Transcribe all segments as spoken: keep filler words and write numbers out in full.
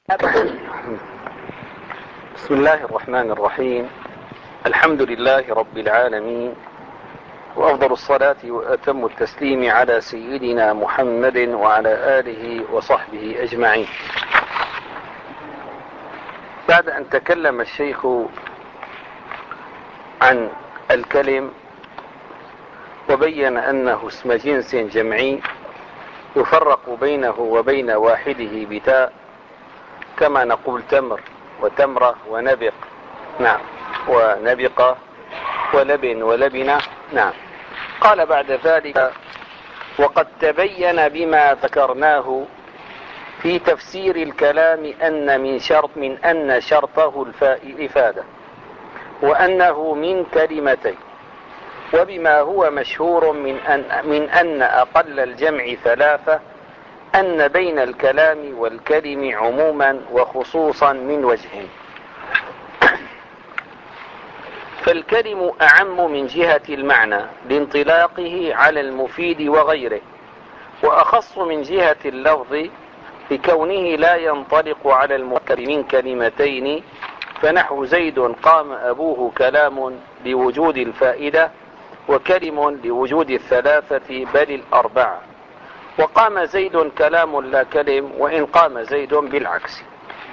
بسم الله الرحمن الرحيم. الحمد لله رب العالمين، وأفضل الصلاة وأتم التسليم على سيدنا محمد وعلى آله وصحبه أجمعين. بعد أن تكلم الشيخ عن الكلم وبين أنه اسم جنس جمعي يفرق بينه وبين واحده بتاء، كما نقول تمر وتمرة ونبق، نعم، ونبقة ولبن ولبنة، نعم. قال بعد ذلك: وقد تبين بما ذكرناه في تفسير الكلام أن من شرط من أن شرطه الإفادة، وأنه من كلمتين، وبما هو مشهور من أن, من أن أقل الجمع ثلاثة، أن بين الكلام والكلم عموما وخصوصا من وجه. فالكلم أعم من جهة المعنى لانطلاقه على المفيد وغيره، وأخص من جهة اللفظ بكونه لا ينطلق على المركب من كلمتين، فنحو زيد قام أبوه كلام لوجود الفائدة، وكلم لوجود الثلاثة بل الأربعة، وقام زيد كلام لا كلم، وإن قام زيد بالعكس.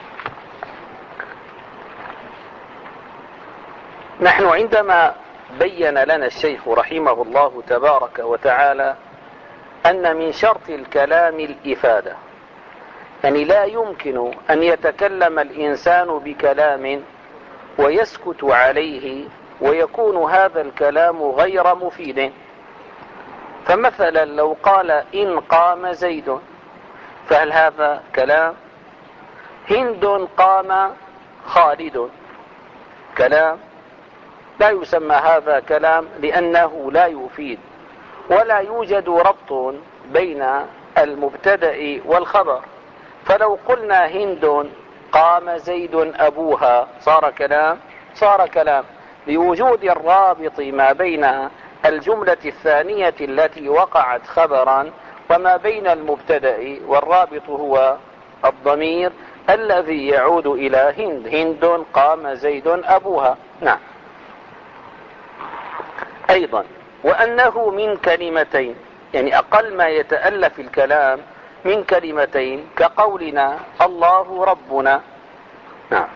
نحن عندما بين لنا الشيخ رحمه الله تبارك وتعالى أن من شرط الكلام الإفادة، يعني لا يمكن أن يتكلم الإنسان بكلام ويسكت عليه ويكون هذا الكلام غير مفيد. فمثلا لو قال إن قام زيد، فهل هذا كلام؟ هند قام خالد، كلام؟ لا يسمى هذا كلام، لأنه لا يفيد، ولا يوجد ربط بين المبتدأ والخبر. فلو قلنا هند قام زيد أبوها، صار كلام؟ صار كلام، لوجود الرابط ما بين الجملة الثانية التي وقعت خبرا وما بين المبتدأ، والرابط هو الضمير الذي يعود إلى هند. هند قام زيد أبوها، نعم. أيضا وأنه من كلمتين، يعني أقل ما يتألف الكلام من كلمتين، كقولنا الله ربنا، نعم.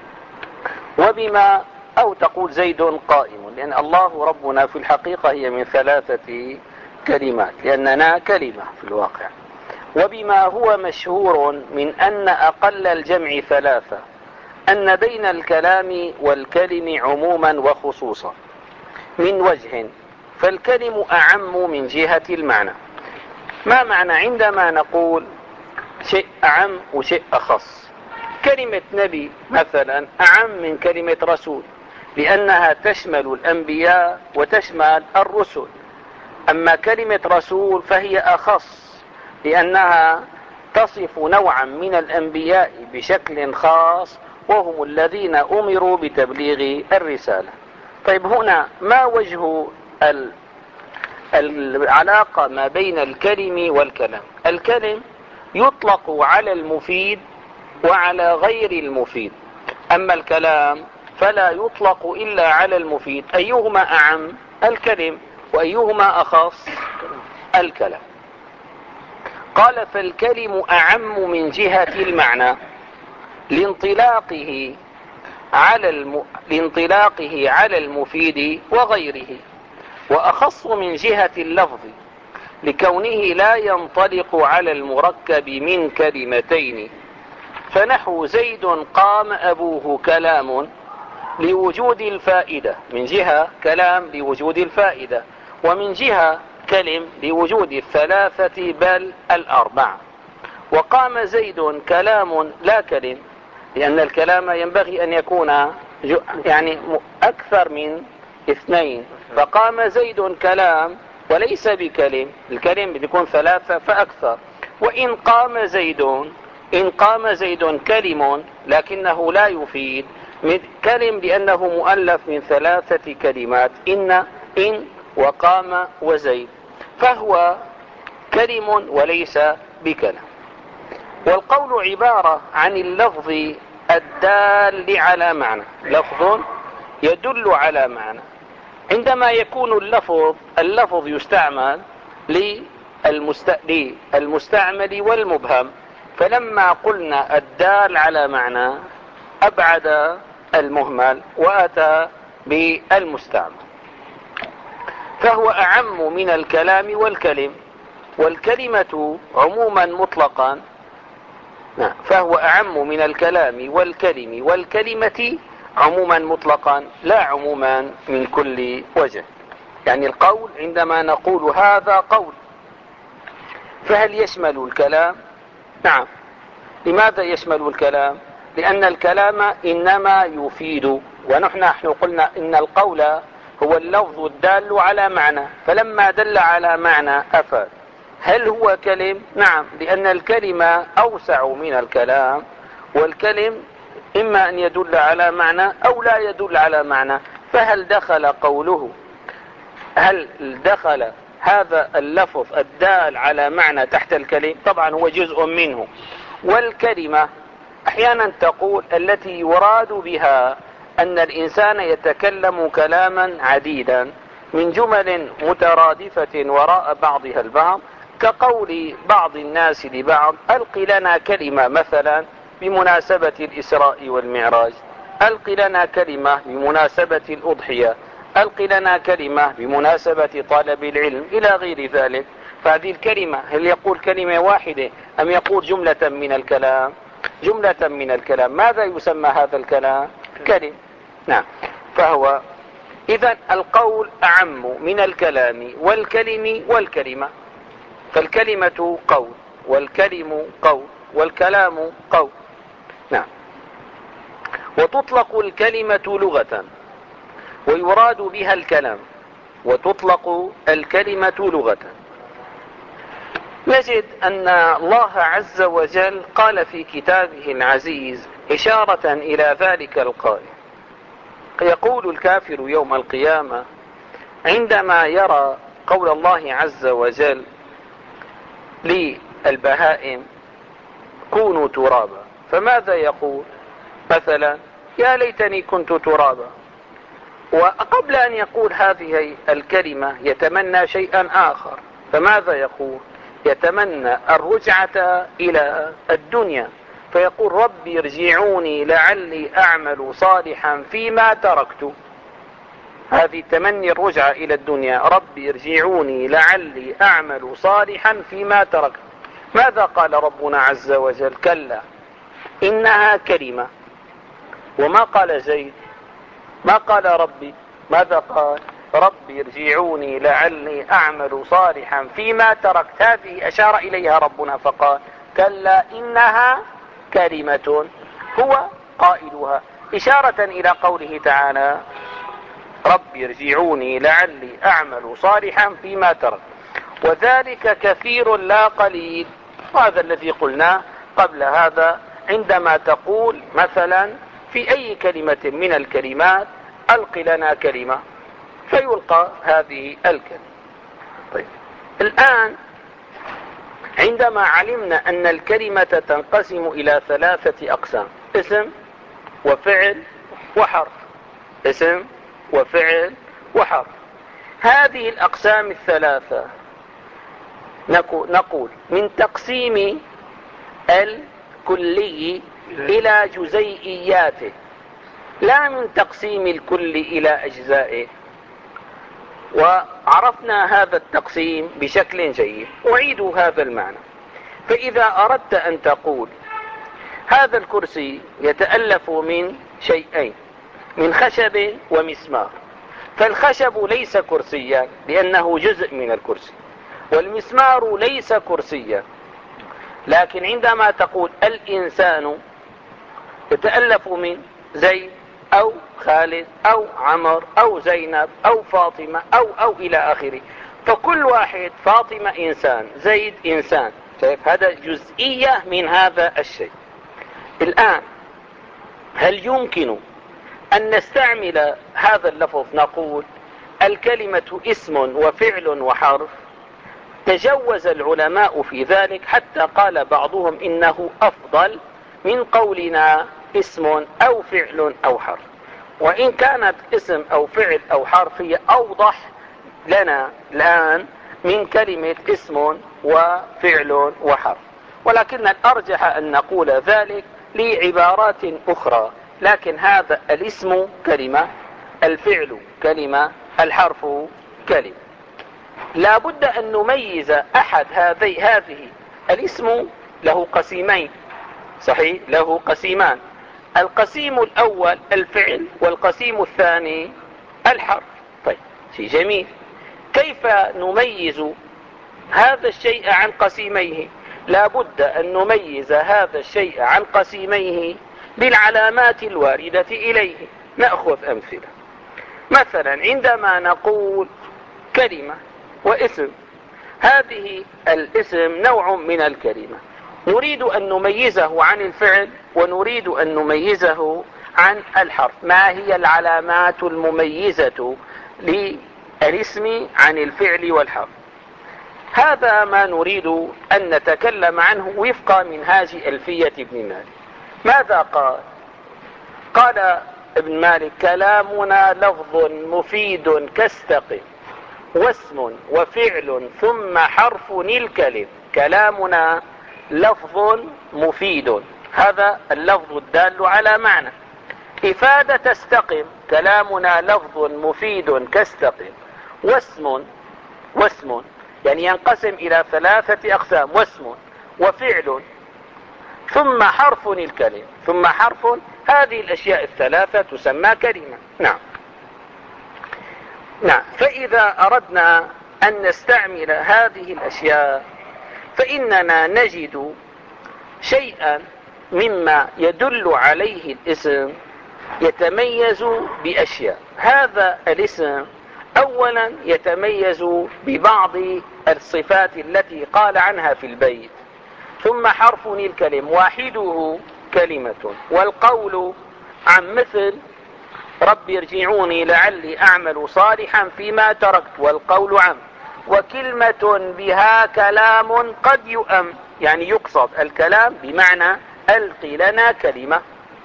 وبما أو تقول زيد قائم، لأن الله ربنا في الحقيقة هي من ثلاثة كلمات، لأننا كلمة في الواقع. وبما هو مشهور من أن أقل الجمع ثلاثة، أن بين الكلام والكلم عموما وخصوصا من وجه. فالكلم أعم من جهة المعنى. ما معنى عندما نقول شيء أعم وشيء أخص؟ كلمة نبي مثلا أعم من كلمة رسول، لأنها تشمل الأنبياء وتشمل الرسل. أما كلمة رسول فهي أخص، لأنها تصف نوعا من الأنبياء بشكل خاص، وهم الذين أمروا بتبليغ الرسالة. طيب، هنا ما وجه العلاقة ما بين الكلم والكلام؟ الكلم يطلق على المفيد وعلى غير المفيد، أما الكلام فلا يطلق إلا على المفيد. أيهما أعم؟ الكلم. وأيهما أخص؟ الكلام. قال: فالكلم أعم من جهة المعنى لانطلاقه على الم... لانطلاقه على المفيد وغيره، وأخص من جهة اللفظ لكونه لا ينطلق على المركب من كلمتين، فنحو زيد قام أبوه كلام لوجود الفائدة، من جهة كلام لوجود الفائدة، ومن جهة كلم لوجود الثلاثة بل الأربعة. وقام زيد كلام لا كلم، لأن الكلام ينبغي أن يكون يعني أكثر من اثنين، فقام زيد كلام وليس بكلم، الكلم بيكون ثلاثة فأكثر. وإن قام زيد إن قام زيد كلم، لكنه لا يفيد كلم، لأنه مؤلف من ثلاثة كلمات، إن إن وقام وزيد، فهو كلم وليس بكلم. والقول عبارة عن اللفظ الدال على معنى، لفظ يدل على معنى. عندما يكون اللفظ اللفظ يستعمل للمستعمل والمبهم، فلما قلنا الدال على معنى أبعد المهمل وأتى بالمستعمل، فهو أعم من الكلام والكلم. والكلمة عموما مطلقا فهو أعم من الكلام والكلم والكلمة عموما مطلقا، لا عموما من كل وجه. يعني القول عندما نقول هذا قول، فهل يشمل الكلام؟ نعم. لماذا يشمل الكلام؟ لأن الكلام إنما يفيد، ونحن نحن قلنا إن القول هو اللفظ الدال على معنى، فلما دل على معنى أفاد. هل هو كلم؟ نعم، لأن الكلمة أوسع من الكلام، والكلم إما أن يدل على معنى أو لا يدل على معنى. فهل دخل قوله هل دخل هذا اللفظ الدال على معنى تحت الكلم؟ طبعا هو جزء منه. والكلمة أحيانا تقول التي يراد بها أن الإنسان يتكلم كلاما عديدا من جمل مترادفة وراء بعضها البعض، كقول بعض الناس لبعض ألق لنا كلمة مثلا بمناسبة الإسراء والمعراج، ألق لنا كلمة بمناسبة الأضحية، ألق لنا كلمة بمناسبة طلب العلم، إلى غير ذلك. فهذه الكلمة هل يقول كلمة واحدة أم يقول جملة من الكلام؟ جملة من الكلام. ماذا يسمى هذا الكلام؟ كلم. نعم. فهو إذن القول أعم من الكلام والكلم والكلمة. فالكلمة قول، والكلم قول، والكلام قول. نعم. وتطلق الكلمة لغة ويراد بها الكلام، وتطلق الكلمة لغة. نجد أن الله عز وجل قال في كتابه العزيز إشارة إلى ذلك القائل، يقول الكافر يوم القيامة عندما يرى قول الله عز وجل للبهائم كونوا ترابا، فماذا يقول؟ مثلا يا ليتني كنت ترابا. وقبل أن يقول هذه الكلمة يتمنى شيئا آخر، فماذا يقول؟ يتمنى الرجعة إلى الدنيا، فيقول رب ارجعوني لعلي أعمل صالحا فيما تركت. هذه تمني الرجعة إلى الدنيا، رب ارجعوني لعلي أعمل صالحا فيما تركت. ماذا قال ربنا عز وجل؟ كلا إنها كلمة. وما قال زيد؟ ما قال ربي، ماذا قال؟ ربي ارجعوني لعلي أعمل صالحا فيما تركت. هذه أشار إليها ربنا فقال كلا إنها كلمة هو قائلها، إشارة إلى قوله تعالى ربي ارجعوني لعلي أعمل صالحا فيما تركت. وذلك كثير لا قليل. وهذا الذي قلناه قبل هذا، عندما تقول مثلا في أي كلمة من الكلمات ألق لنا كلمة، فيلقى هذه الكلمة. طيب، الآن عندما علمنا أن الكلمة تنقسم إلى ثلاثة أقسام: اسم وفعل وحرف. اسم وفعل وحرف. هذه الأقسام الثلاثة نقول من تقسيم الكلي إلى جزيئياته، لا من تقسيم الكل إلى أجزائه. وعرفنا هذا التقسيم بشكل جيد. أعيد هذا المعنى. فإذا أردت أن تقول هذا الكرسي يتألف من شيئين، من خشب ومسمار، فالخشب ليس كرسيا لأنه جزء من الكرسي، والمسمار ليس كرسيا. لكن عندما تقول الإنسان يتألف من زيد أو خالد أو عمر أو زينب أو فاطمة أو أو إلى آخره، فكل واحد فاطمة إنسان، زيد إنسان. شايف؟ هذا جزئية من هذا الشيء. الآن هل يمكن أن نستعمل هذا اللفظ نقول الكلمة اسم وفعل وحرف؟ تجوز العلماء في ذلك حتى قال بعضهم إنه أفضل من قولنا اسم أو فعل أو حرف، وإن كانت اسم أو فعل أو حرف هي أوضح لنا الآن من كلمة اسم وفعل وحرف، ولكن الأرجح أن نقول ذلك لعبارات أخرى. لكن هذا الاسم كلمة، الفعل كلمة، الحرف كلمة. لا بد أن نميز أحد هذه هذه الاسم له قسيمين، صحيح، له قسيمان. القسيم الأول الفعل، والقسيم الثاني الحرف. طيب، شيء جميل. كيف نميز هذا الشيء عن قسيميه؟ لا بد أن نميز هذا الشيء عن قسيميه بالعلامات الواردة إليه. نأخذ أمثلة. مثلا عندما نقول كلمة واسم، هذه الاسم نوع من الكلمة، نريد أن نميزه عن الفعل ونريد أن نميزه عن الحرف. ما هي العلامات المميزة للاسم عن الفعل والحرف؟ هذا ما نريد أن نتكلم عنه وفق منهاج ألفية ابن مالك. ماذا قال؟ قال ابن مالك: كلامنا لفظ مفيد كاستقم، واسم وفعل ثم حرف الكلم. كلامنا لفظ مفيد، هذا اللفظ الدال على معنى. إفادة استقم، كلامنا لفظ مفيد كاستقم. واسم، واسم يعني ينقسم إلى ثلاثة أقسام: واسم وفعل ثم حرف الكلم. ثم حرف، هذه الأشياء الثلاثة تسمى كلمة. نعم نعم فإذا أردنا أن نستعمل هذه الأشياء فإننا نجد شيئا مما يدل عليه الاسم يتميز بأشياء. هذا الاسم أولا يتميز ببعض الصفات التي قال عنها في البيت. ثم حرف الكلم واحده كلمة، والقول عن مثل رب ارجعوني لعلي أعمل صالحا فيما تركت، والقول عن. وكلمة بها كلام قد يؤم، يعني يقصد الكلام بمعنى ألقي لنا كلمة.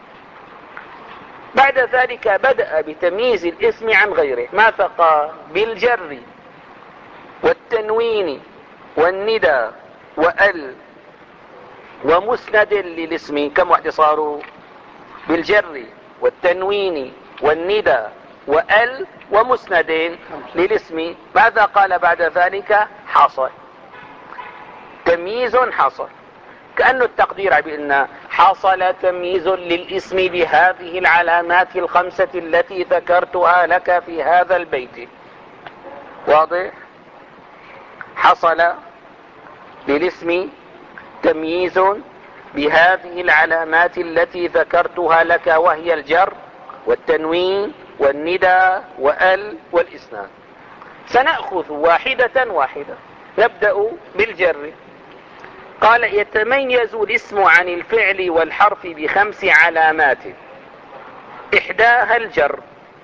بعد ذلك بدأ بتمييز الاسم عن غيره. ماذا قال؟ بالجر والتنوين والندى وال ومسند للاسم. كم واحد صاروا؟ بالجر والتنوين والندى وال ومسند للاسم. ماذا قال بعد ذلك؟ حصل، تمييز حصل. كأنه التقدير بأن حصل تمييز للاسم بهذه العلامات الخمسة التي ذكرتها لك في هذا البيت. واضح؟ حصل للاسم تمييز بهذه العلامات التي ذكرتها لك، وهي الجر والتنوين والندى وال والإسناد. سنأخذ واحدة واحدة. نبدأ بالجر. قال: يتميز الاسم عن الفعل والحرف بخمس علامات، إحداها الجر،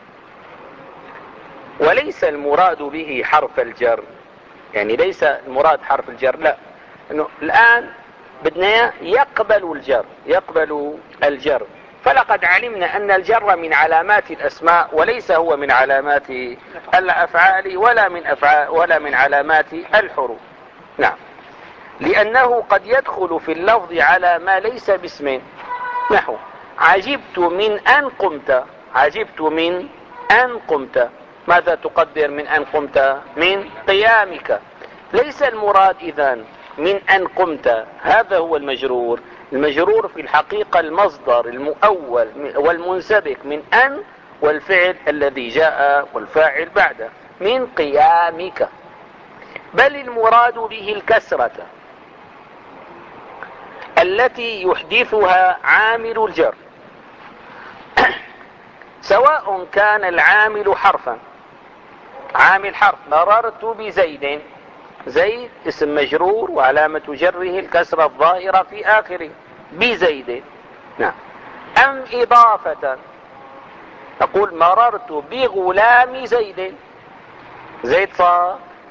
وليس المراد به حرف الجر، يعني ليس المراد حرف الجر، لا، إنه الآن بدنا يقبل الجر، يقبل الجر. فلقد علمنا أن الجر من علامات الأسماء وليس هو من علامات الأفعال ولا من أفعال ولا من علامات الحروف. نعم، لأنه قد يدخل في اللفظ على ما ليس باسم، نحو عجبت من أن قمت. عجبت من أن قمت، ماذا تقدر من أن قمت؟ من قيامك. ليس المراد إذن من أن قمت، هذا هو المجرور. المجرور في الحقيقة المصدر المؤول والمنسبك من أن، والفعل الذي جاء والفاعل بعده، من قيامك. بل المراد به الكسرة التي يحدثها عامل الجر، سواء كان العامل حرفا، عامل حرف، مررت بزيد، زيد اسم مجرور وعلامة جره الكسرة الظاهرة في آخره، بزيد. نعم. أم إضافة، تقول مررت بغلام زيد، زيد صار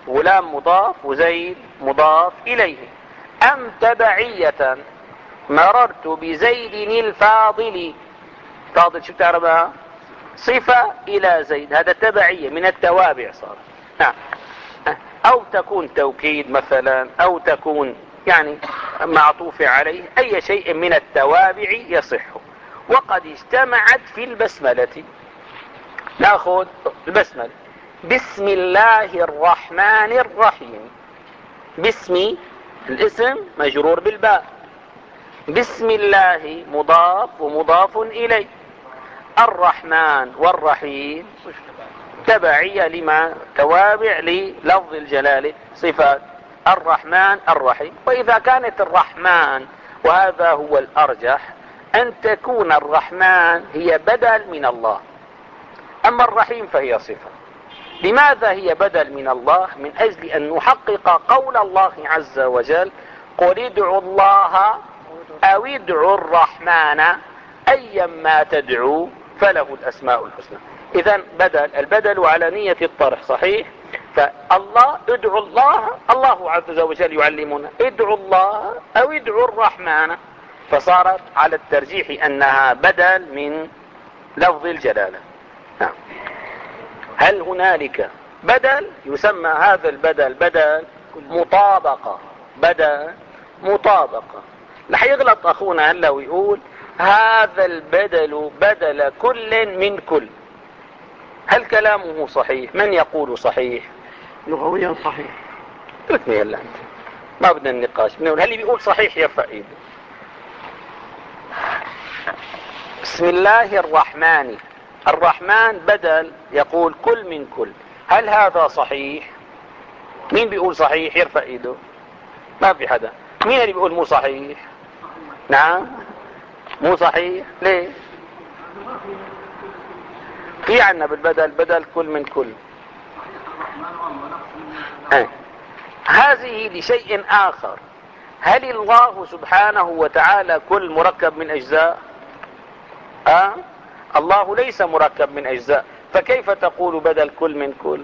غلام مضاف وزيد مضاف إليه. أم تبعية مررت بزيد الفاضل. فاضل شو بتعرفها؟ صفة إلى زيد، هذا تبعية من التوابع صار. نعم. أو تكون توكيد مثلا، أو تكون يعني معطوف عليه، أي شيء من التوابع يصح. وقد اجتمعت في البسملة. نأخذ البسملة: بسم الله الرحمن الرحيم. بسم الاسم مجرور بالباء، بسم الله مضاف ومضاف إليه، الرحمن والرحيم تبعية لما توابع للفظ الجلالة صفات الرحمن الرحيم. وإذا كانت الرحمن، وهذا هو الأرجح، أن تكون الرحمن هي بدل من الله، أما الرحيم فهي صفة. لماذا هي بدل من الله؟ من أجل أن نحقق قول الله عز وجل: قل ادعوا الله أو ادعوا الرحمن أيما تدعوا فله الأسماء الحسنى. إذن بدل، البدل على نية الطرح صحيح. فالله ادعوا الله، الله عز وجل يعلمنا ادعوا الله أو ادعوا الرحمن، فصارت على الترجيح أنها بدل من لفظ الجلالة. نعم. هل هنالك بدل يسمى هذا البدل بدل مطابقة؟ بدل مطابقة. رح يغلط أخونا هلا ويقول هذا البدل بدل كل من كل. هل كلامه صحيح؟ من يقول صحيح؟ لغويا صحيح. اتركني هلا انت، ما بدنا النقاش. بنقول هل بيقول صحيح يرفع ايده. بسم الله الرحمن، الرحمن بدل يقول كل من كل. هل هذا صحيح؟ مين بيقول صحيح يرفع ايده؟ ما في حدا. مين اللي بيقول مو صحيح؟ نعم مو صحيح. ليه؟ في عنا بالبدل بدل كل من كل. اه. هذه لشيء آخر. هل الله سبحانه وتعالى كل مركب من أجزاء؟ أه؟ الله ليس مركب من أجزاء، فكيف تقول بدل كل من كل؟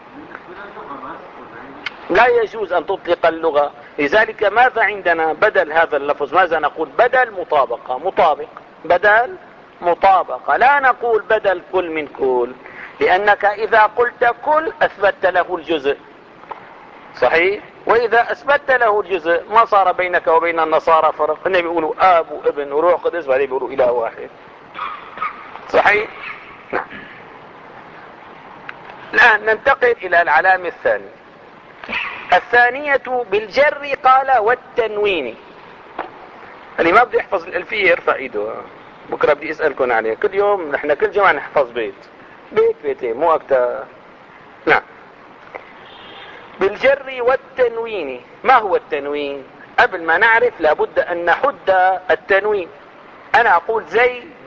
لا يجوز أن تطلق اللغة. لذلك ماذا عندنا بدل هذا اللفظ؟ ماذا نقول؟ بدل مطابقة، مطابق، بدل مطابقة. لا نقول بدل كل من كل، لأنك إذا قلت كل أثبت له الجزء صحيح، وإذا أثبت له الجزء ما صار بينك وبين النصارى فرق. هن بيقولوا آب وابن وروح قدس، بعدين بيقولوا إله واحد صحيح. نعم. الآن ننتقل إلى العلامة الثانية. الثانية بالجر قال والتنوين. اللي ما بده يحفظ الألفية يرفع ايده، بكرة بدي اسألكم عليه. كل يوم نحن كل جمعة نحفظ بيت بيت بيتين مو أكتر. نعم. بالجر والتنوين. ما هو التنوين؟ قبل ما نعرف لابد أن نحد التنوين. أنا أقول زيد،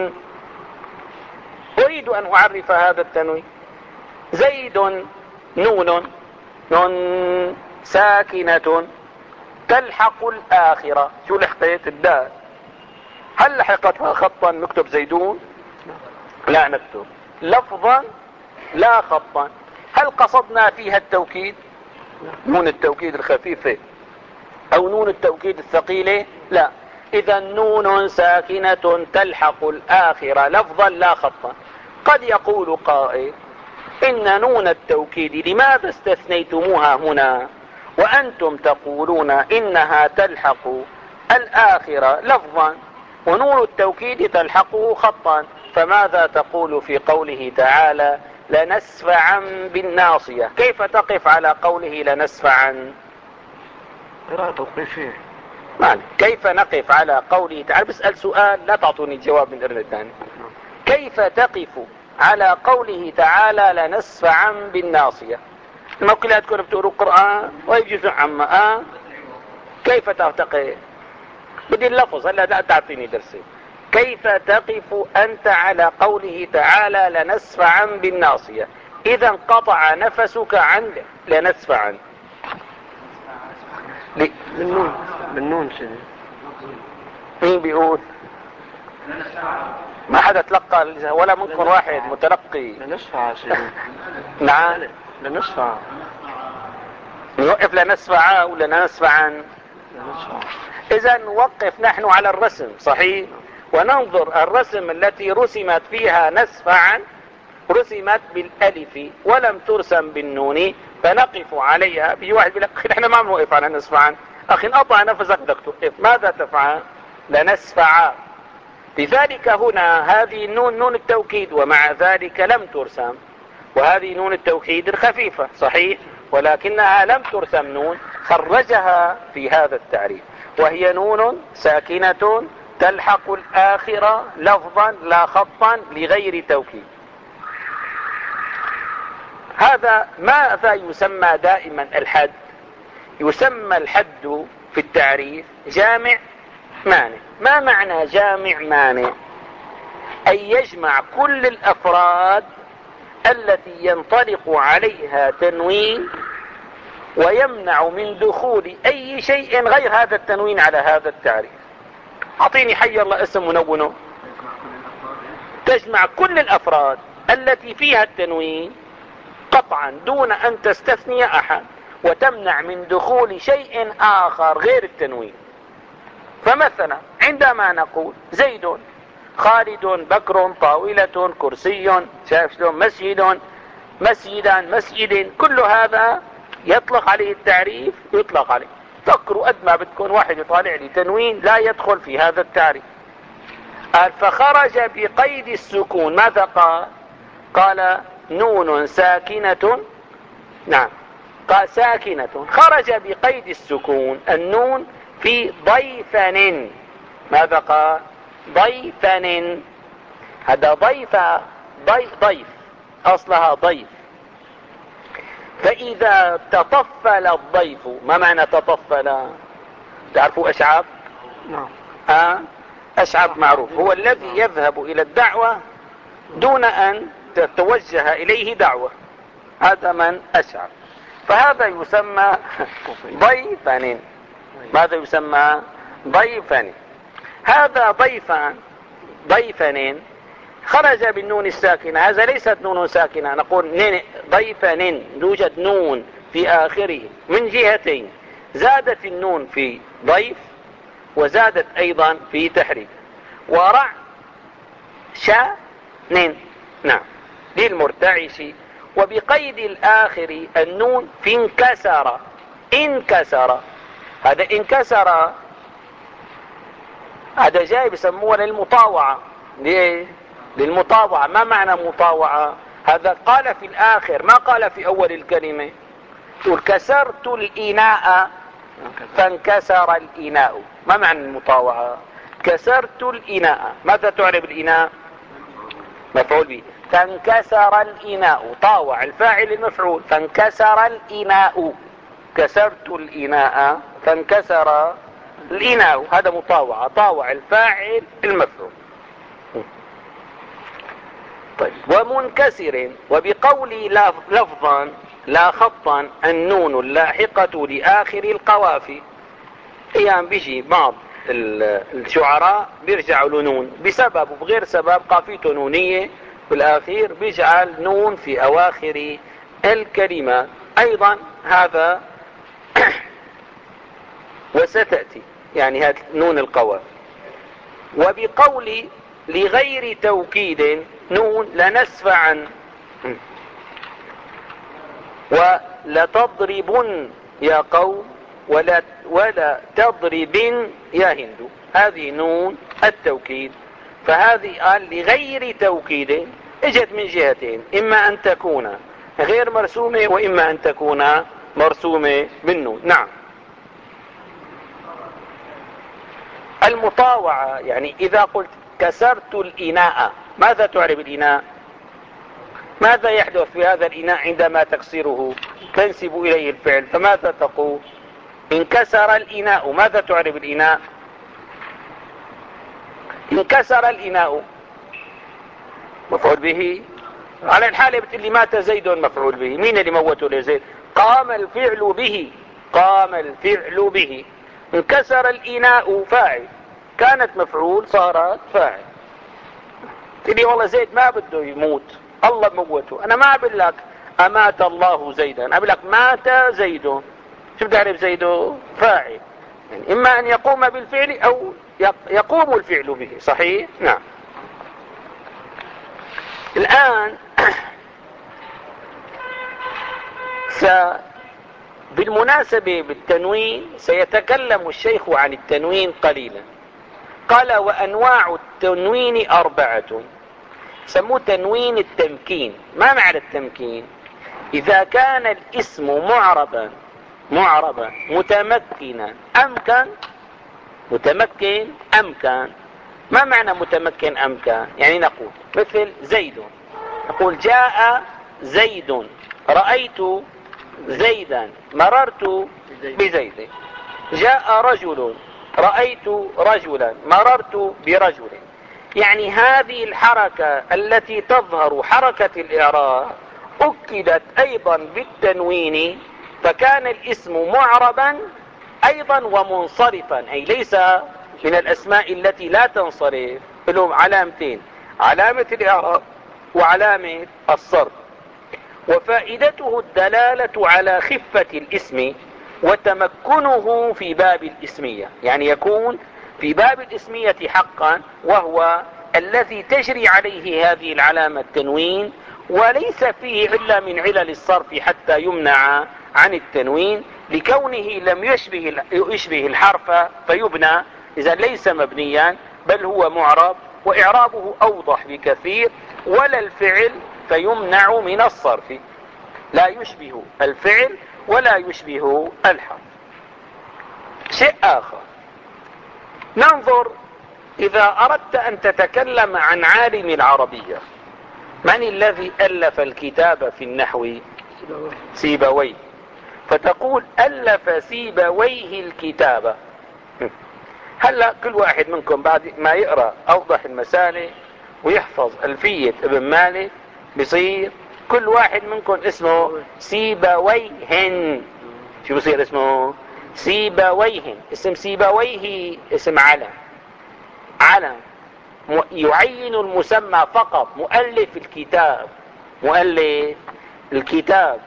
أريد أن أعرف هذا التنوين. زيد نون، نون ساكنة تلحق الآخرة. شو لحقت؟ الدال. هل لحقتها خطا نكتب زيدون؟ لا نكتب. لفظا لا خطا. هل قصدنا فيها التوكيد؟ نون التوكيد الخفيفة أو نون التوكيد الثقيلة؟ لا. إذا نون ساكنة تلحق الآخرة لفظا لا خطا. قد يقول قائل إن نون التوكيد لماذا استثنيتموها هنا وأنتم تقولون إنها تلحق الآخرة لفظا ونون التوكيد تلحقه خطا؟ فماذا تقول في قوله تعالى لنسفعا بالناصية؟ كيف تقف على قوله لنسفعا؟ قراءة توقيفية. معنى كيف نقف على قوله تعالى؟ بسأل سؤال لا تعطوني الجواب من قرن ثاني. كيف تقف على قوله تعالى لنسفعا بالناصية؟ ما كلها تكون بتقروا القرآن ويجوز عما آه؟ كيف تعتقد؟ بدي اللفظ هلا لا تعطيني درسي. كيف تقف أنت على قوله تعالى لنسفعا بالناصية؟ إذا انقطع نفسك عن لنسفعا. بالنون، بالنون سيدي. مين بيقول؟ ما حدا تلقى ولا منكم واحد متلقي. لنسفع سيدي. نعم لنسفع. نوقف لنسفع ولا نسفعا؟ اذا نوقف نحن على الرسم صحيح، وننظر الرسم التي رسمت فيها نسفعا رسمت بالالف ولم ترسم بالنون، فنقف عليها. في واحد بيقول لك احنا ما بنوقف على نسفعا. اخي انقطع نفسك بدك توقف، ماذا تفعل؟ لنسفع. لذلك هنا هذه النون نون التوكيد، ومع ذلك لم ترسم، وهذه نون التوكيد الخفيفة صحيح، ولكنها لم ترسم نون، خرجها في هذا التعريف، وهي نون ساكنة تلحق الآخرة لفظا لا خطا لغير توكيد. هذا ماذا يسمى دائما الحد؟ يسمى الحد في التعريف جامع مانع. ما معنى جامع مانع؟ أي يجمع كل الأفراد التي ينطلق عليها تنوين ويمنع من دخول أي شيء غير هذا التنوين على هذا التعريف. أعطيني حي الله اسم منونه. تجمع كل الأفراد التي فيها التنوين قطعا دون أن تستثني أحد، وتمنع من دخول شيء آخر غير التنوين. فمثلا عندما نقول زيد، خالد، بكر، طاولة، كرسي، شايف شلون، مسجد، مسجدا، مسجد، كل هذا يطلق عليه التعريف، يطلق عليه. فكروا قد ما بتكون واحد يطالع لي تنوين لا يدخل في هذا التعريف. قال فخرج بقيد السكون. ماذا قال؟ قال نون ساكنة، نعم قال ساكنة خرج بقيد السكون النون في ضيفن. ماذا قال؟ ضيفن. هذا ضيف، ضيف, ضيف أصلها ضيف. فإذا تطفل الضيف، ما معنى تطفل؟ تعرفوا أشعب؟ نعم. آه؟ أشعب معروف، هو الذي يذهب إلى الدعوة دون أن تتوجه إليه دعوة، هذا من أشعب. فهذا يسمى ضيفن. ماذا يسمى؟ ضيفن. هذا ضيفان، ضيفن خرج بالنون الساكنة. هذا ليست نون ساكنة، نقول ضيفن يوجد نون في آخره من جهتين، زادت النون في ضيف وزادت أيضا في تحريك. ورع شا نين، نعم للمرتعش. وبقيد الآخر النون في انكسر. انكسر، هذا انكسر هذا جاي بسموه للمطاوعة. ليه؟ للمطاوعة. ما معنى مطاوعة؟ هذا قال في الآخر ما قال في أول الكلمة. تقول كسرت الإناء فانكسر الإناء. ما معنى المطاوعة؟ كسرت الإناء، ماذا تعرب الإناء؟ مفعول به. فانكسر الإناء، طاوع الفاعل المفعول، فانكسر الإناء. كسرت الإناء فانكسر الإناء، هذا مطاوعة، طاوع الفاعل المفعول. طيب ومنكسر. وبقول لفظا لا خطا النون اللاحقة لآخر القوافي. ايام بيجي بعض الشعراء بيرجعوا لنون بسبب وبغير سبب، قافيته نونية بالاخير بيجعل نون في اواخر الكلمات ايضا. هذا وستأتي يعني هذا نون القوافي. وبقول لغير توكيد نون لنسفعا ولتضربن يا قوم ولا, ولا تضربن يا هند. هذه نون التوكيد. فهذه قال لغير توكيد اجت من جهتين، اما ان تكون غير مرسومة واما ان تكون مرسومة بالنون. نعم. المطاوعة يعني اذا قلت كسرت الاناء، ماذا تعرف الاناء؟ ماذا يحدث في هذا الاناء عندما تكسره؟ تنسب اليه الفعل، فماذا تقول؟ انكسر الاناء. ماذا تعرف الاناء؟ انكسر الاناء مفعول به. على الحالة بتقول لي مات زيد مفعول به. مين اللي موته لزيد؟ قام الفعل به، قام الفعل به. انكسر الاناء فاعل، كانت مفعول صارت فاعل. تقول لي والله زيد ما بده يموت، الله موته. انا ما اقول لك امات الله زيدا، اقول لك مات زيد. شو بتعرف زيد فاعل، يعني إما أن يقوم بالفعل أو يقوم الفعل به. صحيح؟ نعم. الآن بالمناسبة بالتنوين سيتكلم الشيخ عن التنوين قليلا. قال وأنواع التنوين أربعة، سموه تنوين التمكين. ما معنى التمكين؟ إذا كان الاسم معربا معربا متمكنا أمكن. متمكن أمكن. ما معنى متمكن أمكن؟ يعني نقول مثل زيد، نقول جاء زيد، رأيت زيدا، مررت بزيد. جاء رجل، رأيت رجلا، مررت برجل. يعني هذه الحركة التي تظهر حركة الإعراب أكدت أيضا بالتنوين، فكان الاسم معربا أيضا ومنصرفا، أي ليس من الأسماء التي لا تنصرف. لهم علامتين، علامة الإعراب وعلامة الصرف. وفائدته الدلالة على خفة الاسم وتمكنه في باب الاسمية، يعني يكون في باب الاسمية حقا، وهو الذي تجري عليه هذه العلامة التنوين، وليس فيه علة من علل الصرف حتى يمنع عن التنوين، لكونه لم يشبه يشبه الحرف فيبنى، إذا ليس مبنيا بل هو معرب وإعرابه أوضح بكثير، ولا الفعل فيمنع من الصرف. لا يشبه الفعل ولا يشبه الحرف. شيء آخر، ننظر إذا أردت أن تتكلم عن عالم العربية، من الذي ألف الكتاب في النحو؟ سيبويه. فتقول ألف سيبويه الكتاب. هلا كل واحد منكم بعد ما يقرأ أوضح المسالك ويحفظ ألفية ابن مالك بصير كل واحد منكم اسمه سيبويهن. شو بصير اسمه؟ سيبويهن. اسم سيبويه اسم علم، علم يعين المسمى فقط. مؤلف الكتاب، مؤلف الكتاب.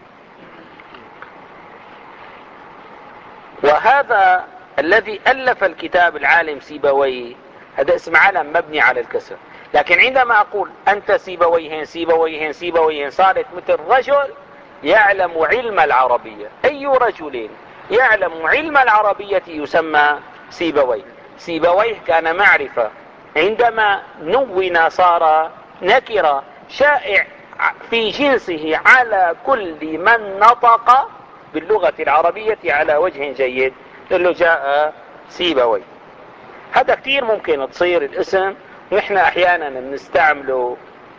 وهذا الذي ألف الكتاب العالم سيبويه، هذا اسم علم مبني على الكسر. لكن عندما أقول أنت سيبويهن سيبويهن سيبويهن، صارت مثل رجل يعلم علم العربية. أي رجل يعلم علم العربية يسمى سيبويه. سيبويه كان معرفة، عندما نون صار نكرة، شائع في جنسه على كل من نطق باللغة العربية على وجه جيد. اللي جاء سيبويه. هذا كثير ممكن تصير الاسم، ونحن احيانا بنستعمله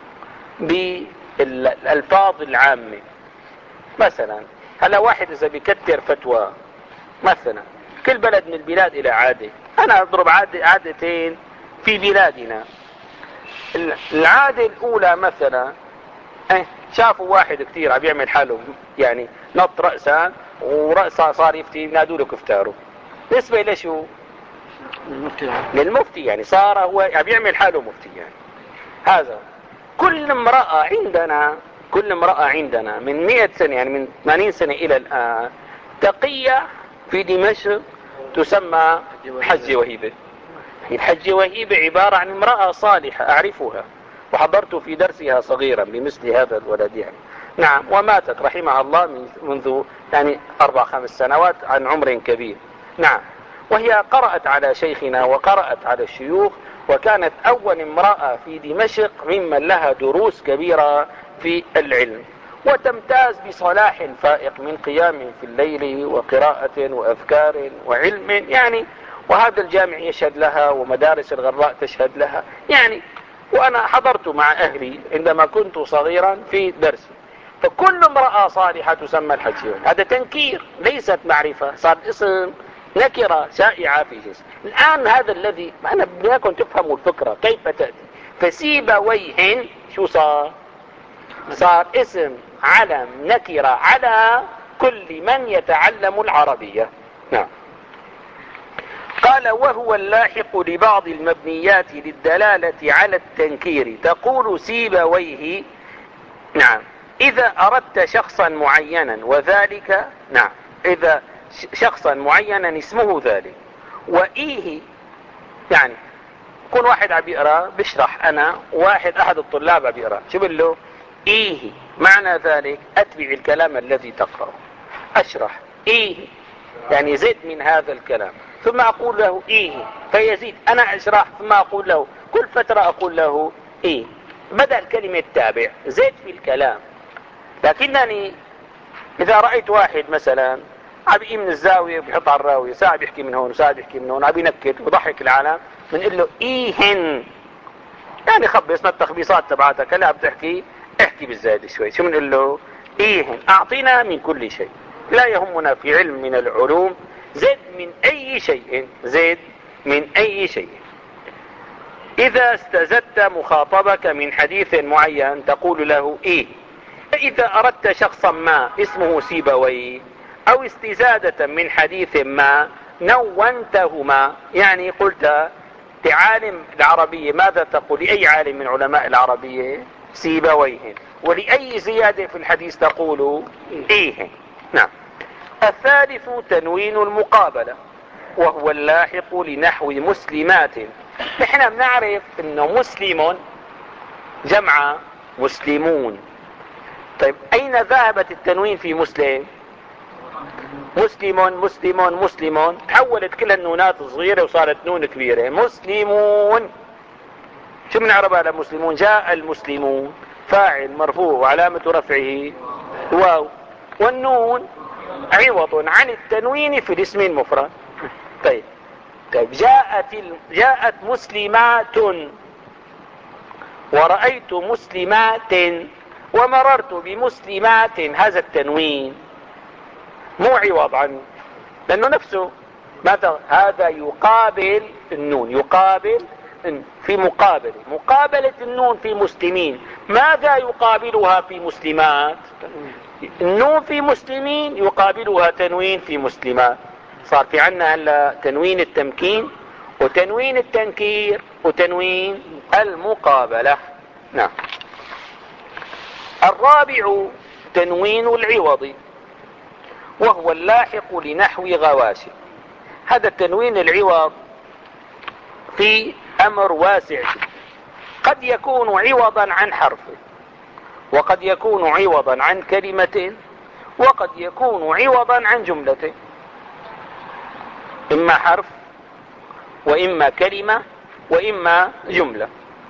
بالالفاظ العامة. مثلا هلا واحد اذا بيكتر فتوى، مثلا كل بلد من البلاد الى عادة، انا اضرب عادة عادتين في بلادنا. العادة الاولى مثلا اه شافوا واحد كثير عم يعمل حاله يعني نط رأسا ورأسه صار يفتي، ينادوا له كفتاره. بالنسبة لشو؟ المفتي. للمفتي، يعني صار هو عم يعمل حاله مفتي. يعني هذا كل امرأة عندنا، كل امرأة عندنا من مئة سنة، يعني من ثمانين سنة إلى الآن، تقية في دمشق تسمى حجة وهيبة. الحجة وهيبة عبارة عن امرأة صالحة أعرفها، وحضرت في درسها صغيرا بمثل هذا الولد يعني. نعم، وماتت رحمها الله من منذ يعني أربع خمس سنوات عن عمر كبير. نعم، وهي قرأت على شيخنا وقرأت على الشيوخ، وكانت أول امرأة في دمشق ممن لها دروس كبيرة في العلم، وتمتاز بصلاح فائق من قيام في الليل وقراءة وأذكار وعلم يعني. وهذا الجامع يشهد لها، ومدارس الغراء تشهد لها يعني. وأنا حضرت مع أهلي عندما كنت صغيرا في درسي. فكل امرأة صالحة تسمى الحجة. هذا تنكير ليست معرفة، صار اسم نكرة شائعة في جنس. الآن هذا الذي أنا بدكم تفهموا الفكرة كيف تأتي. فسيبويهن شو صار؟ صار اسم علم نكرة على كل من يتعلم العربية. نعم. قال وهو اللاحق لبعض المبنيات للدلالة على التنكير. تقول سيبويه نعم إذا أردت شخصا معينا، وذلك نعم إذا شخصا معينا اسمه ذلك. وإيه يعني يكون واحد عم يقرأ بشرح أنا، واحد أحد الطلاب عم يقرأ، شو بقول له؟ إيه معنى ذلك أتبع الكلام الذي تقرأه، أشرح إيه يعني زد من هذا الكلام، ثم أقول له إيه فيزيد، أنا أشرح ثم أقول له، كل فترة أقول له إيه، بدل كلمة تابع زد في الكلام. لكنني إذا رأيت واحد مثلا عم يقيم من الزاوية بيحط على الراوية، ساعة بيحكي من هون وساعة بيحكي من هون، عم ينكت ويضحك العالم، بنقول له إيهن يعني خبصنا التخبيصات تبعتك، هلا عم تحكي احكي بالزايد شوي. شو بنقول له؟ إيهن أعطينا من كل شيء، لا يهمنا في علم من العلوم زد من أي شيء، زد من أي شيء. إذا استزدت مخاطبك من حديث معين تقول له إيه. إذا أردت شخصا ما اسمه سيبويه أو استزادة من حديث ما نونتهما، يعني قلت لعالم العربية ماذا تقول لأي عالم من علماء العربية؟ سيبويه. ولأي زيادة في الحديث تقول إيه. نعم. الثالث تنوين المقابلة، وهو اللاحق لنحو مسلمات. نحن بنعرف انه مسلم جمع مسلمون. طيب اين ذهبت التنوين في مسلم؟ مسلم مسلم مسلم، تحولت كل النونات صغيرة وصارت نون كبيرة، مسلمون. شو بنعرف على مسلمون؟ جاء المسلمون فاعل مرفوع وعلامة رفعه واو، والنون عوض عن التنوين في الاسم المفرد. طيب طيب جاءت ال... جاءت مسلمات ورأيت مسلمات ومررت بمسلمات، هذا التنوين مو عوض عنه لأنه نفسه ماذا؟ هذا يقابل النون، يقابل في مقابل مقابلة النون في مسلمين. ماذا يقابلها في مسلمات؟ النون في مسلمين يقابلها تنوين في مسلمات. صار في عنا هلا تنوين التمكين وتنوين التنكير وتنوين المقابلة. نعم. الرابع تنوين العوض، وهو اللاحق لنحو غواشي. هذا التنوين العوض في امر واسع، قد يكون عوضا عن حرف، وقد يكون عوضا عن كلمة، وقد يكون عوضا عن جملة، اما حرف واما كلمة واما جملة.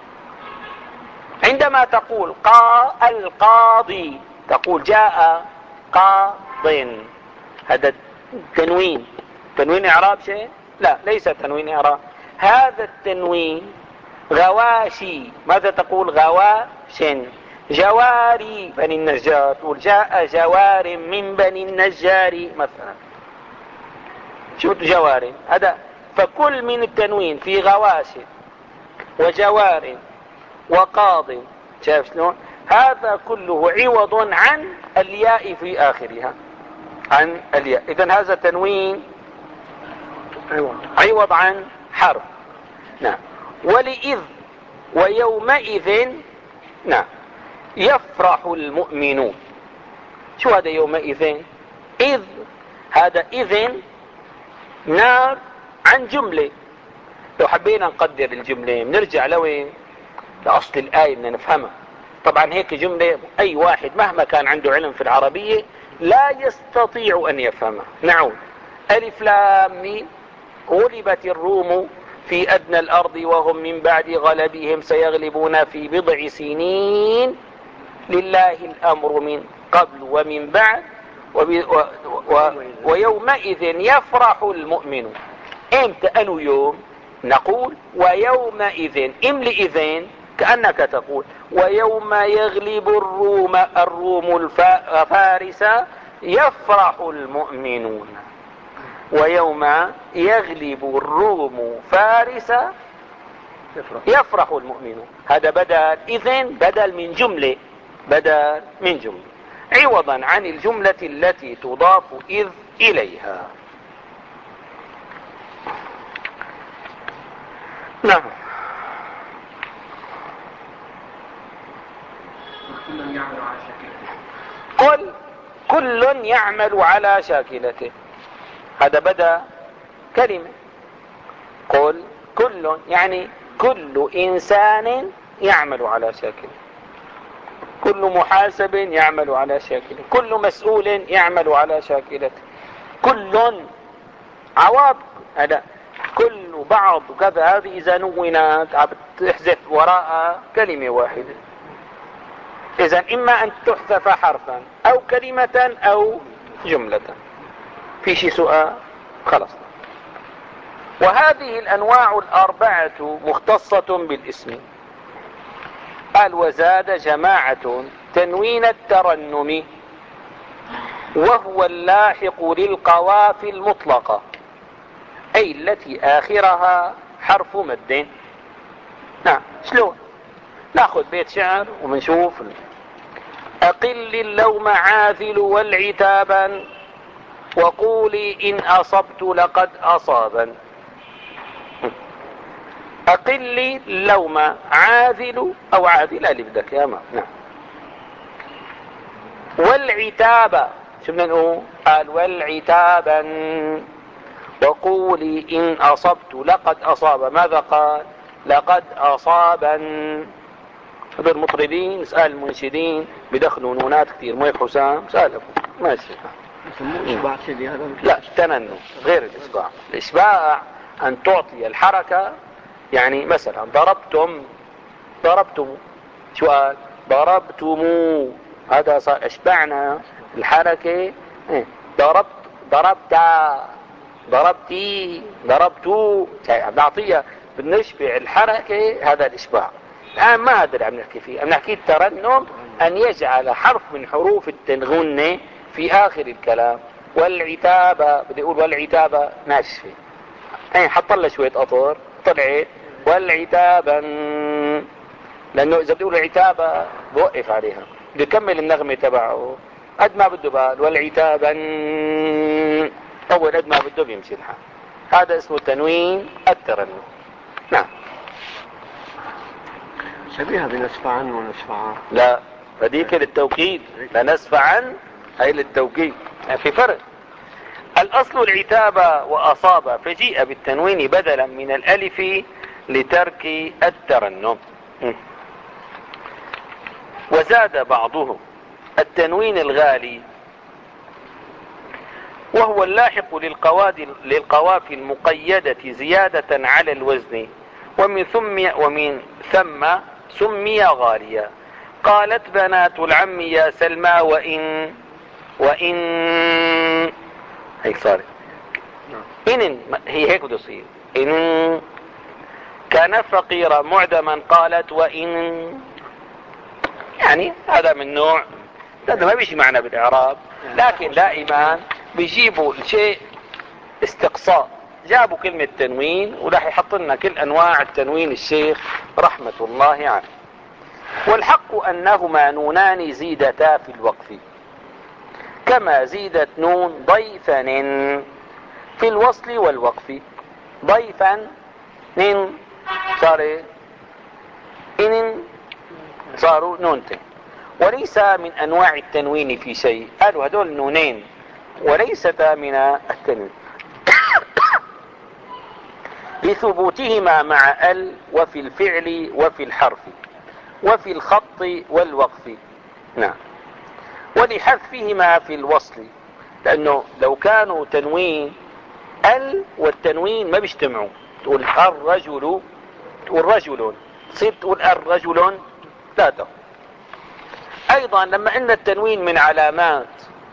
عندما تقول قا القاضي تقول جاء قاض، هذا تنوين. تنوين اعراب شيء؟ لا، ليس تنوين اعراب. هذا التنوين غواشي. ماذا تقول؟ غواش. جواري بني النجار تقول جاء جوار من بني النجار مثلا. شو جوار هذا؟ فكل من التنوين في غواش وجوار وقاض، شايف شلون؟ هذا كله عوض عن الياء في آخرها، عن الياء. إذن هذا تنوين عوض, عوض عن حرف. نعم. ولإذ ويومئذ، نعم، يفرح المؤمنون. شو هذا يومئذ؟ إذ، هذا إذن ناب عن جملة. لو حبينا نقدر الجملة بنرجع لوين؟ لأصل الآية بدنا نفهمها. طبعا هيك جملة أي واحد مهما كان عنده علم في العربية لا يستطيع أن يفهمها. نعود. ألف لام ميم، غلبت الروم في أدنى الأرض وهم من بعد غلبهم سيغلبون في بضع سنين لله الأمر من قبل ومن بعد وب... و... و... ويومئذ يفرح المؤمنون. امتى؟ أنو يوم؟ نقول ويومئذ، املئ إذن كأنك تقول ويوم يغلب الروم الروم الفارس يفرح المؤمنون. ويوم يغلب الروم فارس يفرح المؤمنون. هذا بدل إذن، بدل من جملة، بدل من جملة عوضا عن الجملة التي تضاف إذ إليها. نعم. قل كل يعمل على شاكلته، هذا بدأ كلمة. قل كل يعني كل إنسان يعمل على شاكلته، كل محاسب يعمل على شاكلته، كل مسؤول يعمل على شاكلته، كل عواطف. هذا كل بعض كذا، هذه إذا نونت تحذف وراء كلمة واحدة. إذا إما أن تحذف حرفا أو كلمة أو جملة. في شي سؤال؟ خلاص. وهذه الأنواع الأربعة مختصة بالاسم. قال وزاد جماعة تنوين الترنم، وهو اللاحق للقوافي المطلقة، أي التي آخرها حرف مد. نعم، شلون؟ ناخذ بيت شعر وبنشوف. أقل اللوم عاذل والعتابا، وقولي إن أصبت لقد أصابا. أقل اللوم عاذل أو عاذل اللي بدك يا ما. نعم. والعتاب شو بدنا نقول؟ قال والعتابا، وقولي إن أصبت لقد أصاب. ماذا قال؟ لقد أصابا. هذول المطربين اسأل المنشدين بدخلوا نونات كثير. مو حسام سأله ماشي. إشباع سيدي هذا؟ لا، تننم غير الإشباع. الإشباع أن تعطي الحركة، يعني مثلا ضربتم ضربتم، شو قال؟ ضربتمو، هذا صار اشبعنا الحركة. ضربت ضربتا ضربتي ضربتو، يعني نعطيها بنشبع الحركة. هذا الإشباع. الآن ما هذا اللي عم نحكي فيه، عم نحكي الترنم أن يجعل حرف من حروف التنغنة في آخر الكلام. والعتابة بدي أقول والعتابة ناشفة، يعني حط لها شوية قطر طلعت والعتابا، لأنه إذا بدي أقول العتابة بوقف عليها، بده يكمل النغمة تبعه قد ما بده بال. والعتابا أول قد ما بده بيمشي الحال. هذا اسمه تنوين الترنم. نعم. شبيهة بنسف عن ونسف عن. لا، هذيك للتوكيد، لا نسف عن هي للتوكيد، يعني في فرق. الأصل العتاب وأصاب، فجيء بالتنوين بدلا من الألف لترك الترنم. وزاد بعضهم التنوين الغالي، وهو اللاحق للقوافي المقيدة زيادة على الوزن، ومن ثم ومن ثم سمي غاليا. قالت بنات العم يا سلمى وإن وإن هيك صارت إن، هي هيك بده يصير. إن كان فقيرا معدما قالت وإن، يعني هذا من نوع، هذا ما بيجي معنا بالإعراب، لكن دائما بيجيبوا الشيء استقصاء. جابوا كلمة تنوين وراح يحط لنا كل أنواع التنوين الشيخ رحمة الله عليه. يعني. والحق أنهما نونان زيدتا في الوقف، كما زيدت نون ضيفا في الوصل والوقف. ضيفا نين صار إن صاروا نونتين، وليس من أنواع التنوين في شيء. قالوا هدول نونين وليستا من التنوين لثبوتهما مع ال، وفي الفعل وفي الحرف وفي الخط والوقف. نعم. ولحذفهما في الوصل، لأنه لو كانوا تنوين ال والتنوين ما بيجتمعوا، تقول الرجل تقول رجل، تصير تقول الرجل لا تقول. أيضا لما إن التنوين من علامات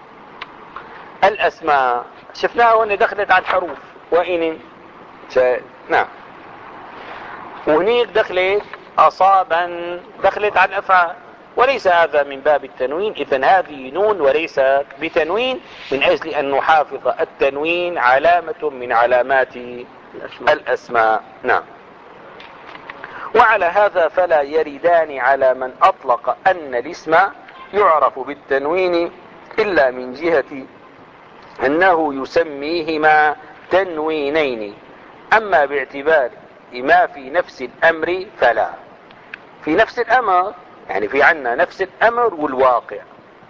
الأسماء شفناها هنا دخلت على الحروف. وإن شاء. نعم. وهنيك دخلت أصابا دخلت على الأفعال، وليس هذا من باب التنوين. إذن هذه نون وليست بتنوين، من أجل أن نحافظ التنوين علامة من علامات الأسماء, الأسماء. نعم. وعلى هذا فلا يردان على من أطلق أن الاسم يعرف بالتنوين إلا من جهة أنه يسميهما تنوينين. أما باعتبار ما في نفس الأمر فلا. في نفس الأمر يعني في عنا نفس الأمر والواقع،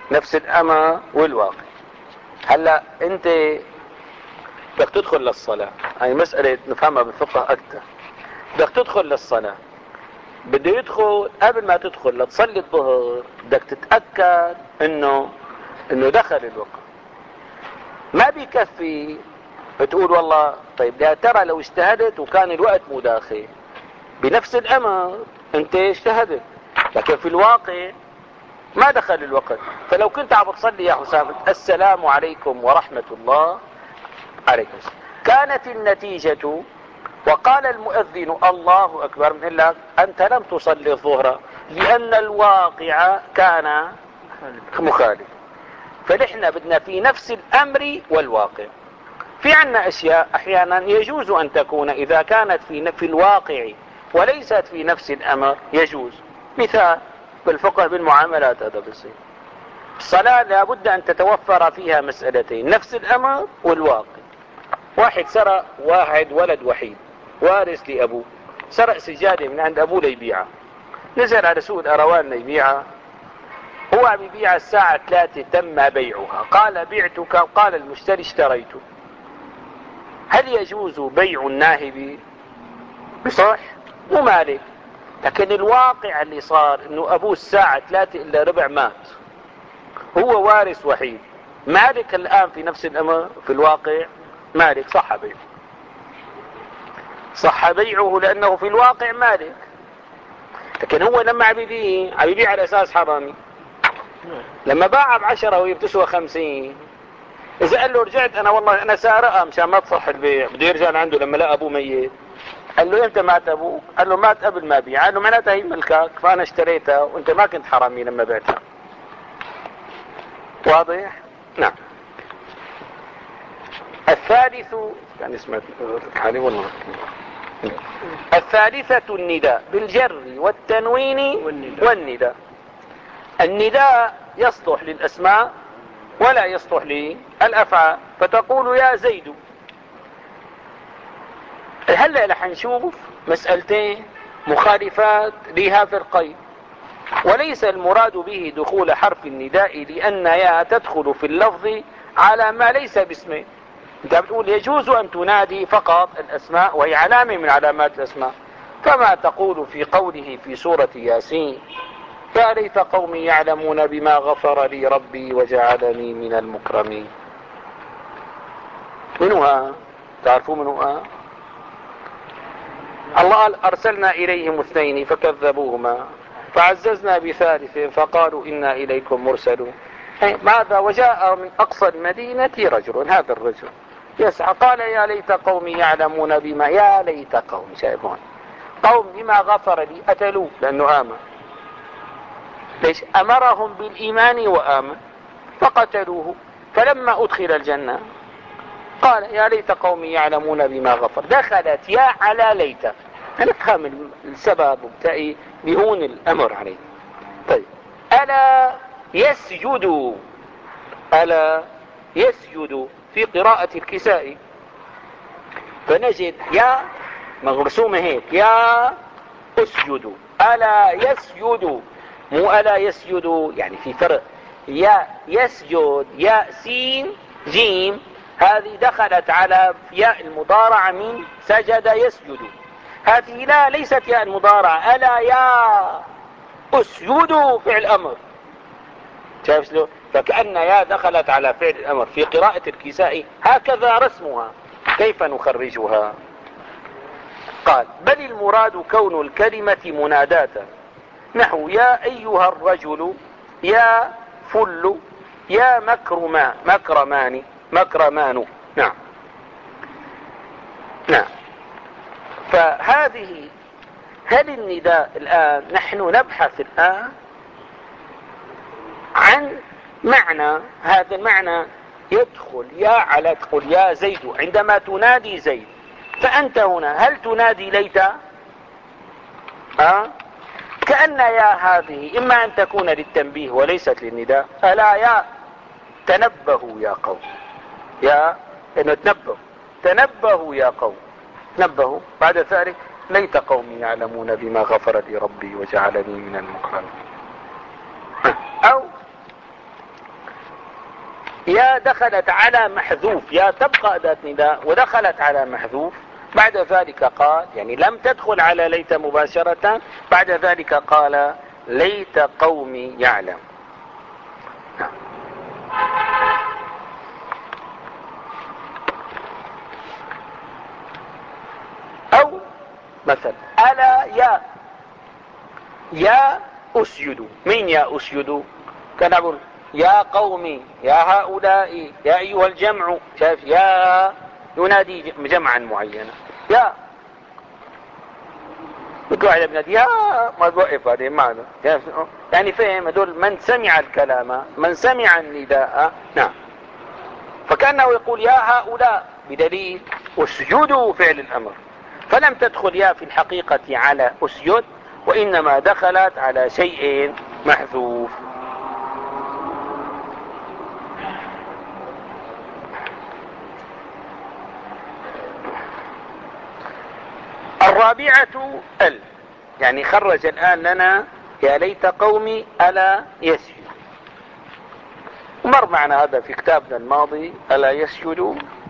نفس الامر والواقع. هلا انت بدك تدخل للصلاة، هاي مسألة نفهمها بالفقه اكثر. بدك تدخل للصلاة، بده يدخل قبل ما تدخل لتصلي الظهر بدك تتأكد انه انه دخل الوقت. ما بيكفي بتقول والله طيب يا ترى لو اجتهدت وكان الوقت مو داخل، بنفس الامر انت اجتهدت لكن في الواقع ما دخل الوقت. فلو كنت عم تصلي يا حسام السلام عليكم ورحمة الله عليكم السلام، كانت النتيجة وقال المؤذن الله اكبر، من لك انت لم تصلي الظهر لان الواقع كان مخالف. فنحن بدنا في نفس الامر والواقع. في عنا اشياء احيانا يجوز ان تكون اذا كانت في في الواقع وليست في نفس الامر يجوز. مثال بالفقه بالمعاملات هذا بصير. الصلاة لابد ان تتوفر فيها مسألتين، نفس الامر والواقع. واحد سرق، واحد ولد وحيد وارث لابوه، سرق سجادة من عند ابوه ليبيعها، نزل على سوق الاروان ليبيعها، هو عم يبيعها الساعة ثلاثة تم بيعها، قال بعتك، قال المشتري اشتريته. هل يجوز بيع الناهب؟ بصح مو مالك، لكن الواقع اللي صار انه ابوه الساعة ثلاثة الا ربع مات، هو وارث وحيد، مالك الان في نفس الامر في الواقع مالك، صح بيعه، صح بيعه لانه في الواقع مالك. لكن هو لما عم يبيع عم يبيع على اساس حرامي، لما باعها بعشرة وهي بتسوى خمسين، اذا قال له رجعت انا والله انا سارقها مشان ما تصح البيع، بده يرجع لعنده لما لقى ابوه ميت. قال له امتى مات ابوه؟ قال له مات قبل ما بيع. قال له معناتها هي ملكك فانا اشتريتها وانت ما كنت حرامي لما بعتها. واضح؟ نعم. الثالث كان اسمه حالي والله. الثالثة النداء بالجر والتنوين والنداء. النداء يصلح للاسماء ولا يصلح للافعال، فتقول يا زيد. هلا رح نشوف مسألتين مخالفات لهذا القيد، وليس المراد به دخول حرف النداء لأن يا تدخل في اللفظ على ما ليس باسمه. انت بتقول يجوز ان تنادي فقط الاسماء وهي علامة من علامات الاسماء، فما تقول في قوله في سورة ياسين يا ليت قومي يعلمون بما غفر لي ربي وجعلني من المكرمين. منها تعرفوا منها الله قال أرسلنا إليهم اثنين فكذبوهما فعززنا بثالث فقالوا إنا إليكم مرسلون. ماذا؟ وجاء من أقصى المدينة رجل، هذا الرجل يسعى قال يا ليت قومي يعلمون بما، يا ليت قومي، شايفون قوم بما غفر لي، أتلوه لأنه آمن. ليش؟ أمرهم بالإيمان وآمن فقتلوه، فلما أدخل الجنة قال يا ليت قومي يعلمون بما غفر. دخلت يا على ليت، نفهم السبب وبتأي بهون الأمر عليه. طيب ألا يسجد، ألا يسجد في قراءة الكسائي، فنجد يا مرسومة هيك يا اسجد، ألا يسجد، مو ألا يسجد، يعني في فرق. يا يسجد يا سين جيم، هذه دخلت على ياء المضارعة من سجد يسجد، هذه لا ليست ياء المضارعة. ألا يا اسجد فعل أمر، شايف شلون؟ فكأن يا دخلت على فعل الأمر في قراءة الكسائي، هكذا رسمها. كيف نخرجها؟ قال بل المراد كون الكلمة مناداة، نحو يا أيها الرجل، يا فل، يا مكرما، مكرمان، مكرمان. نعم نعم. فهذه هل النداء الآن نحن نبحث الآن عن معنى، هذا المعنى يدخل يا على تقول يا زيد عندما تنادي زيد، فأنت هنا هل تنادي ليت؟ ها؟ كأن يا هذه إما أن تكون للتنبيه وليست للنداء. ألا يا تنبهوا يا قوم، يا إنه تنبهوا، تنبهوا يا قوم، تنبهوا. بعد ذلك ليت قومي يعلمون بما غفر لي ربي وجعلني من المكرمين. أو يا دخلت على محذوف، يا تبقى أداة نداء ودخلت على محذوف، بعد ذلك قال، يعني لم تدخل على ليت مباشرة، بعد ذلك قال ليت قومي يعلم. أو مثلا ألا يا يا أسجد، من يا أسجد؟ كان أقول يا قومي، يا هؤلاء، يا أيها الجمع، شايف يا ينادي جمعا معينا، يا مثل واحد بنادي يا ما توقف، هذه معنى يعني فهم هذول من سمع الكلام، من سمع النداء. نعم، فكأنه يقول يا هؤلاء بدليل اسجدوا فعل الأمر، فلم تدخل يا في الحقيقة على اسجد، وإنما دخلت على شيء محذوف. الرابعة ال، يعني خرج الآن لنا يا ليت قومي ألا يسجد، ومر معنا هذا في كتابنا الماضي، ألا يسجدوا